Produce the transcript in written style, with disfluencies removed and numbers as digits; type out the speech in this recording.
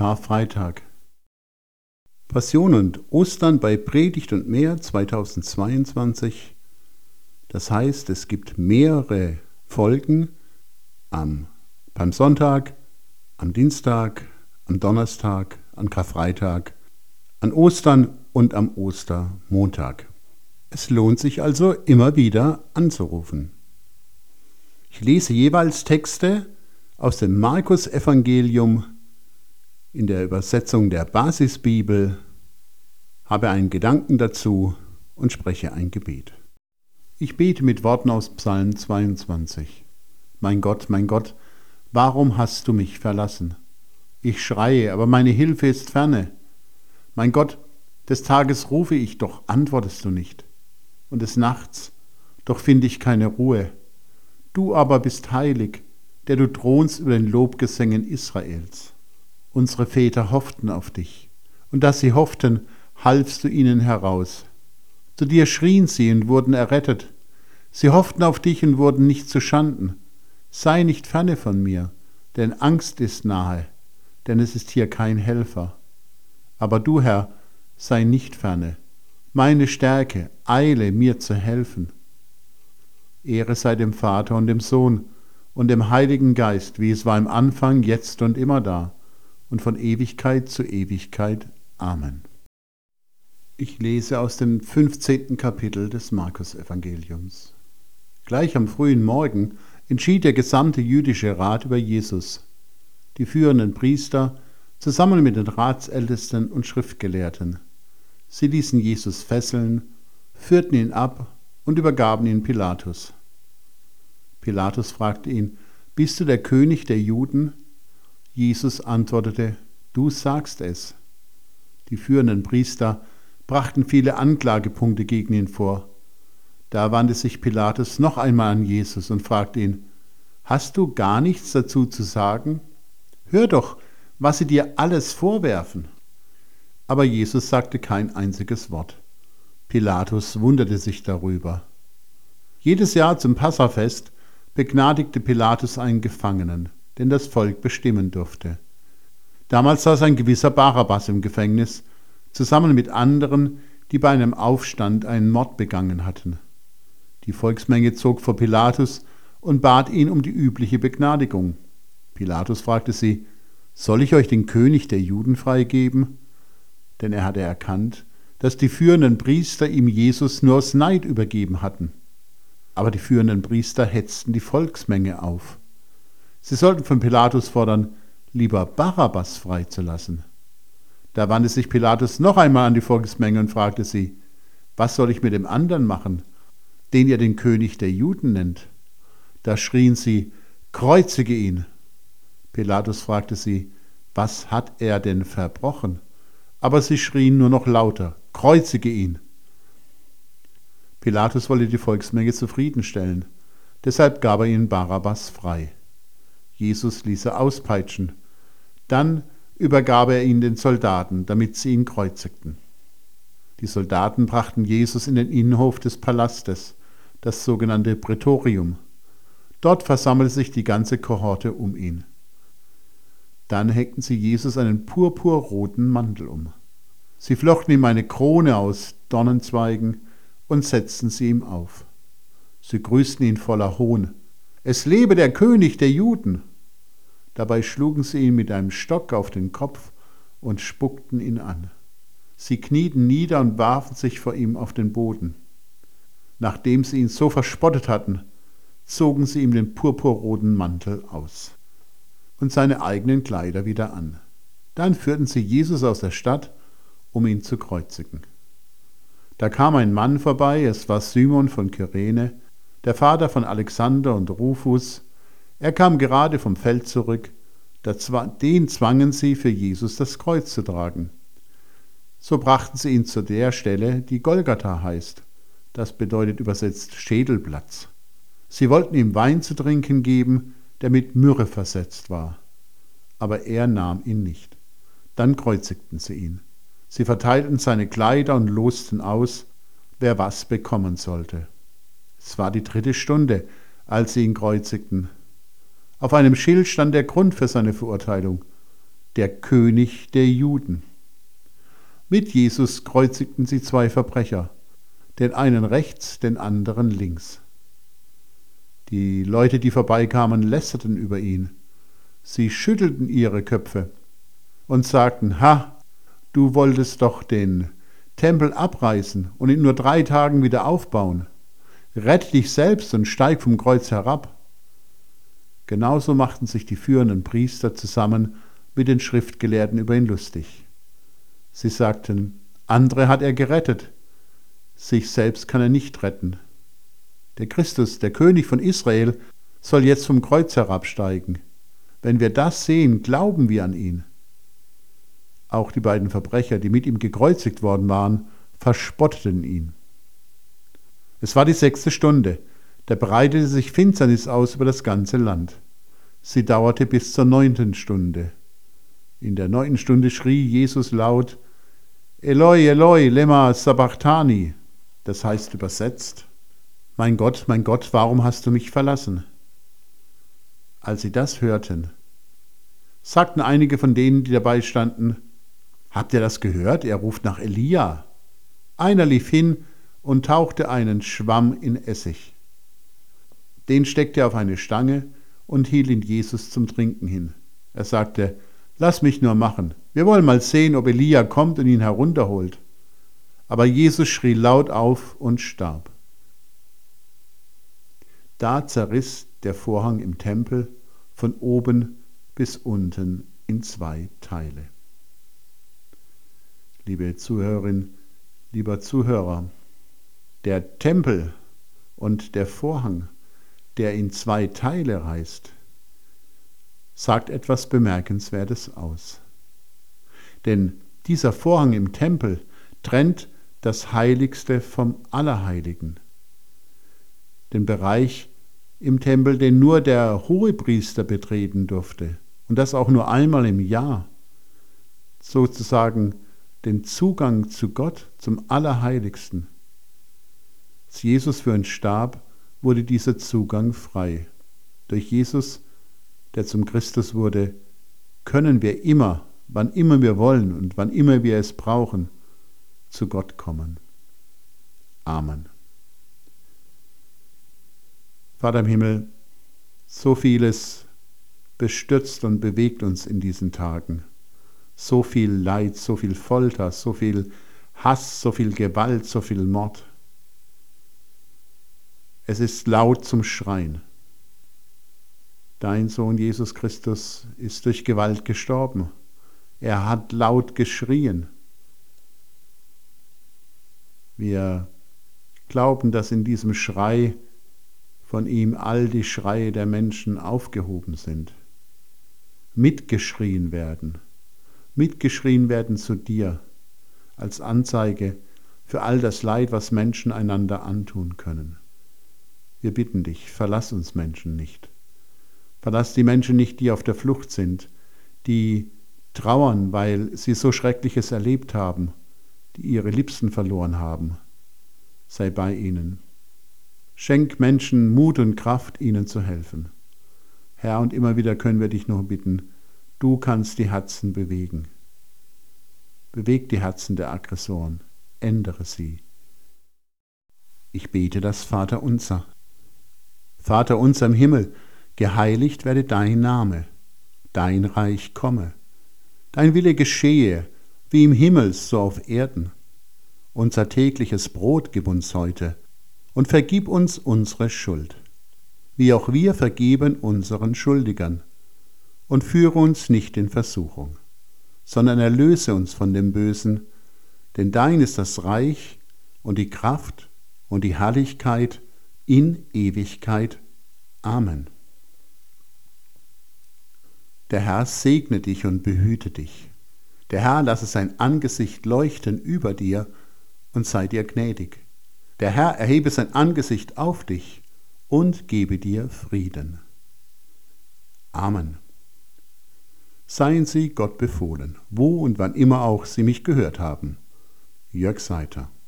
Karfreitag. Passion und Ostern bei Predigt und mehr 2022. Das heißt, es gibt mehrere Folgen beim Sonntag, am Dienstag, am Donnerstag, an Karfreitag, an Ostern und am Ostermontag. Es lohnt sich also immer wieder anzurufen. Ich lese jeweils Texte aus dem Markus-Evangelium in der Übersetzung der Basisbibel, habe einen Gedanken dazu und spreche ein Gebet. Ich bete mit Worten aus Psalm 22. Mein Gott, warum hast du mich verlassen? Ich schreie, aber meine Hilfe ist ferne. Mein Gott, des Tages rufe ich, doch antwortest du nicht. Und des Nachts, doch finde ich keine Ruhe. Du aber bist heilig, der du thronst über den Lobgesängen Israels. Unsere Väter hofften auf dich, und dass sie hofften, halfst du ihnen heraus. Zu dir schrien sie und wurden errettet. Sie hofften auf dich und wurden nicht zu Schanden. Sei nicht ferne von mir, denn Angst ist nahe, denn es ist hier kein Helfer. Aber du, Herr, sei nicht ferne. Meine Stärke, eile mir zu helfen. Ehre sei dem Vater und dem Sohn und dem Heiligen Geist, wie es war im Anfang, jetzt und immer da, und von Ewigkeit zu Ewigkeit. Amen. Ich lese aus dem 15. Kapitel des Markus-Evangeliums. Gleich am frühen Morgen entschied der gesamte jüdische Rat über Jesus. Die führenden Priester zusammen mit den Ratsältesten und Schriftgelehrten. Sie ließen Jesus fesseln, führten ihn ab und übergaben ihn Pilatus. Pilatus fragte ihn: Bist du der König der Juden? Jesus antwortete: Du sagst es. Die führenden Priester brachten viele Anklagepunkte gegen ihn vor. Da wandte sich Pilatus noch einmal an Jesus und fragte ihn: Hast du gar nichts dazu zu sagen? Hör doch, was sie dir alles vorwerfen. Aber Jesus sagte kein einziges Wort. Pilatus wunderte sich darüber. Jedes Jahr zum Passafest begnadigte Pilatus einen Gefangenen, den das Volk bestimmen durfte. Damals saß ein gewisser Barabbas im Gefängnis, zusammen mit anderen, die bei einem Aufstand einen Mord begangen hatten. Die Volksmenge zog vor Pilatus und bat ihn um die übliche Begnadigung. Pilatus fragte sie: Soll ich euch den König der Juden freigeben? Denn er hatte erkannt, dass die führenden Priester ihm Jesus nur aus Neid übergeben hatten. Aber die führenden Priester hetzten die Volksmenge auf. Sie sollten von Pilatus fordern, lieber Barabbas freizulassen. Da wandte sich Pilatus noch einmal an die Volksmenge und fragte sie: Was soll ich mit dem anderen machen, den ihr den König der Juden nennt? Da schrien sie: Kreuzige ihn! Pilatus fragte sie: Was hat er denn verbrochen? Aber sie schrien nur noch lauter: Kreuzige ihn! Pilatus wollte die Volksmenge zufriedenstellen, deshalb gab er ihnen Barabbas frei. Jesus ließ er auspeitschen. Dann übergab er ihn den Soldaten, damit sie ihn kreuzigten. Die Soldaten brachten Jesus in den Innenhof des Palastes, das sogenannte Prätorium. Dort versammelte sich die ganze Kohorte um ihn. Dann hängten sie Jesus einen purpurroten Mantel um. Sie flochten ihm eine Krone aus Dornenzweigen und setzten sie ihm auf. Sie grüßten ihn voller Hohn: Es lebe der König der Juden! Dabei schlugen sie ihn mit einem Stock auf den Kopf und spuckten ihn an. Sie knieten nieder und warfen sich vor ihm auf den Boden. Nachdem sie ihn so verspottet hatten, zogen sie ihm den purpurroten Mantel aus und seine eigenen Kleider wieder an. Dann führten sie Jesus aus der Stadt, um ihn zu kreuzigen. Da kam ein Mann vorbei, es war Simon von Kyrene, der Vater von Alexander und Rufus. Er kam gerade vom Feld zurück, den zwangen sie, für Jesus das Kreuz zu tragen. So brachten sie ihn zu der Stelle, die Golgatha heißt. Das bedeutet übersetzt Schädelplatz. Sie wollten ihm Wein zu trinken geben, der mit Myrrhe versetzt war. Aber er nahm ihn nicht. Dann kreuzigten sie ihn. Sie verteilten seine Kleider und losten aus, wer was bekommen sollte. Es war die 3. Stunde, als sie ihn kreuzigten. Auf einem Schild stand der Grund für seine Verurteilung: der König der Juden. Mit Jesus kreuzigten sie zwei Verbrecher, den einen rechts, den anderen links. Die Leute, die vorbeikamen, lästerten über ihn. Sie schüttelten ihre Köpfe und sagten: Ha, du wolltest doch den Tempel abreißen und in nur 3 Tagen wieder aufbauen. Rette dich selbst und steig vom Kreuz herab. Genauso machten sich die führenden Priester zusammen mit den Schriftgelehrten über ihn lustig. Sie sagten: Andere hat er gerettet, sich selbst kann er nicht retten. Der Christus, der König von Israel, soll jetzt vom Kreuz herabsteigen. Wenn wir das sehen, glauben wir an ihn. Auch die beiden Verbrecher, die mit ihm gekreuzigt worden waren, verspotteten ihn. Es war die 6. Stunde, da breitete sich Finsternis aus über das ganze Land. Sie dauerte bis zur 9. Stunde. In der 9. Stunde schrie Jesus laut: Eloi, Eloi, lema sabachthani. Das heißt übersetzt: mein Gott, warum hast du mich verlassen? Als sie das hörten, sagten einige von denen, die dabei standen: Habt ihr das gehört? Er ruft nach Elia. Einer lief hin und tauchte einen Schwamm in Essig. Den steckte er auf eine Stange und hielt ihn Jesus zum Trinken hin. Er sagte: Lass mich nur machen. Wir wollen mal sehen, ob Elia kommt und ihn herunterholt. Aber Jesus schrie laut auf und starb. Da zerriss der Vorhang im Tempel von oben bis unten in 2 Teile. Liebe Zuhörerin, lieber Zuhörer, der Tempel und der Vorhang, der in 2 Teile reißt, sagt etwas Bemerkenswertes aus. Denn dieser Vorhang im Tempel trennt das Heiligste vom Allerheiligen. Den Bereich im Tempel, den nur der Hohepriester betreten durfte, und das auch nur einmal im Jahr, sozusagen den Zugang zu Gott, zum Allerheiligsten. Als Jesus für uns starb, wurde dieser Zugang frei. Durch Jesus, der zum Christus wurde, können wir immer, wann immer wir wollen und wann immer wir es brauchen, zu Gott kommen. Amen. Vater im Himmel, so vieles bestürzt und bewegt uns in diesen Tagen. So viel Leid, so viel Folter, so viel Hass, so viel Gewalt, so viel Mord. Es ist laut zum Schreien. Dein Sohn Jesus Christus ist durch Gewalt gestorben. Er hat laut geschrien. Wir glauben, dass in diesem Schrei von ihm all die Schreie der Menschen aufgehoben sind. Mitgeschrien werden zu dir als Anzeige für all das Leid, was Menschen einander antun können. Wir bitten dich, verlass uns Menschen nicht. Verlass die Menschen nicht, die auf der Flucht sind, die trauern, weil sie so Schreckliches erlebt haben, die ihre Liebsten verloren haben. Sei bei ihnen. Schenk Menschen Mut und Kraft, ihnen zu helfen. Herr, und immer wieder können wir dich nur bitten, du kannst die Herzen bewegen. Beweg die Herzen der Aggressoren, ändere sie. Ich bete das Vaterunser. Vater unser im Himmel, geheiligt werde dein Name, dein Reich komme, dein Wille geschehe, wie im Himmel so auf Erden. Unser tägliches Brot gib uns heute und vergib uns unsere Schuld, wie auch wir vergeben unseren Schuldigern. Und führe uns nicht in Versuchung, sondern erlöse uns von dem Bösen, denn dein ist das Reich und die Kraft und die Herrlichkeit in Ewigkeit. Amen. Der Herr segne dich und behüte dich. Der Herr lasse sein Angesicht leuchten über dir und sei dir gnädig. Der Herr erhebe sein Angesicht auf dich und gebe dir Frieden. Amen. Seien Sie Gott befohlen, wo und wann immer auch Sie mich gehört haben. Jörg Seiter.